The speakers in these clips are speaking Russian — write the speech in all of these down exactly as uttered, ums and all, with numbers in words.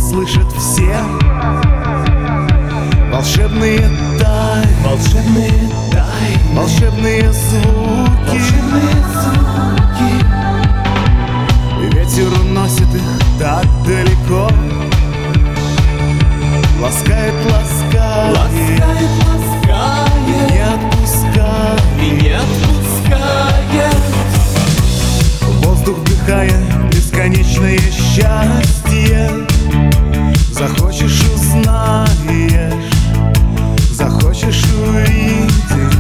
услышат все волшебные тайны, волшебные тайны, волшебные звуки, волшебные звуки. Ветер уносит их так далеко, ласкает, ласкает, Ласкает, ласкает, не отпускает, и не отпускает. воздух вдыхая бесконечное счастье. Захочешь — узнаешь, захочешь — увидишь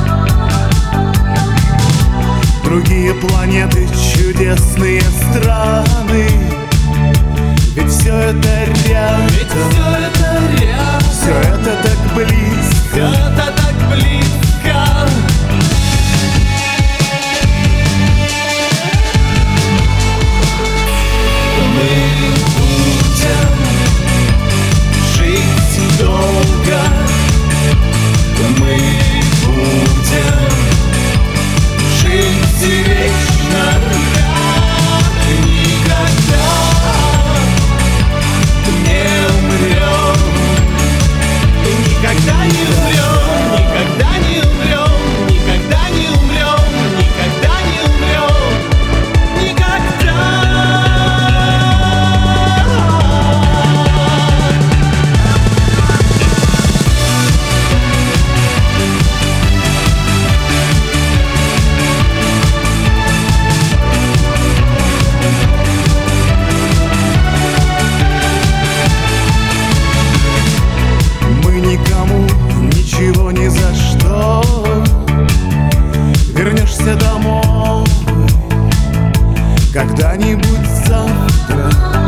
другие планеты, чудесные страны. Ведь все это рядом, Ведь все это рядом, все это так близко, все это так близко. Мы будем жить долго, мы будем жить вечно, никогда не умрем, никогда не умрем, никогда не умрем, никогда не умрем, никогда не умрем, никогда. никому ничего ни за что. Вернешься домой когда-нибудь завтра.